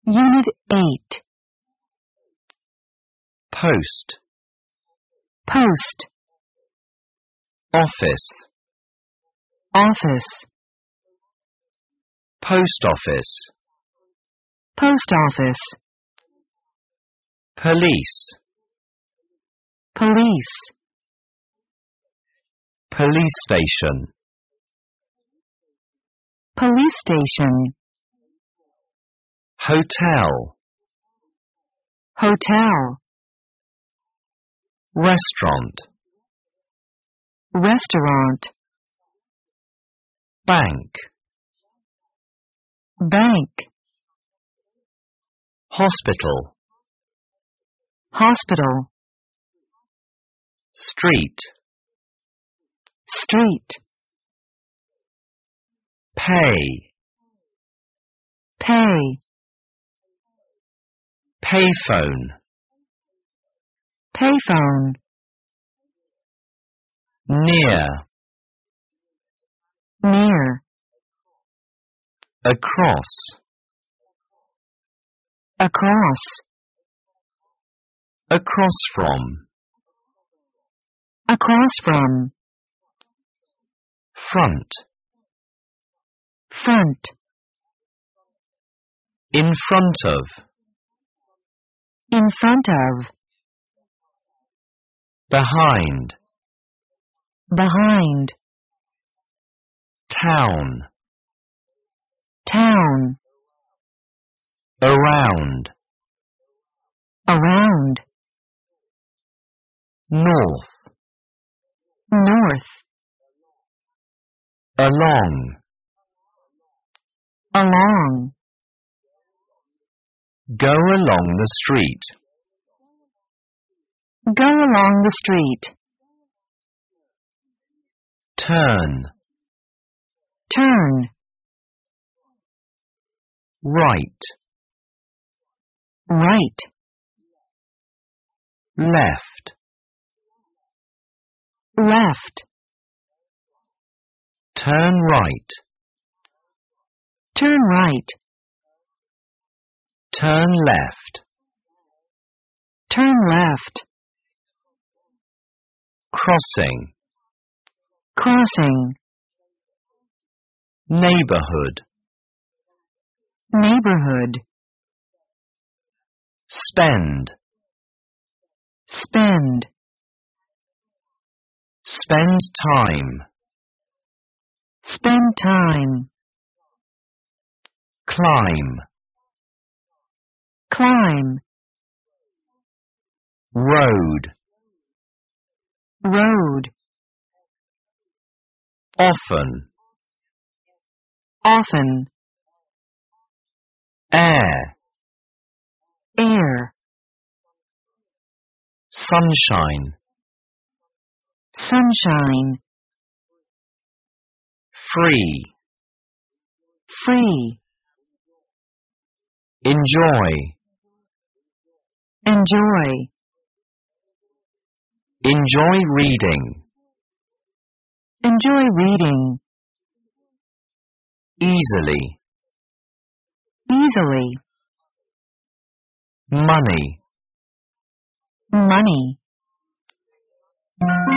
Unit 8. Post. Post. Office. Office. Post office. Post office. Police. Police. Police station. Police station. Hotel. Hotel. Restaurant. Restaurant. Bank. Bank. Hospital. Hospital. Street. Street. Pay. Pay. Payphone. Payphone. Near. Near. Across. Across. Across from. Across from. Front. Front. In front of. In front of. Behind. Behind. Town. Town. Around. Around. North. North. Along. Along. Go along the street. Go along the street. Turn. Turn. Right. Right. Left. Left. Turn right. Turn right. Turn left. Turn left. Crossing. Crossing. Neighborhood. Neighborhood. Spend. Spend. Spend time. Spend time. Climb. Climb. Road. Road. Often. Often. Air. Air. Sunshine. Sunshine. Free. Free. Enjoy. Enjoy. Enjoy reading. Enjoy reading. Easily. Easily. Money. Money.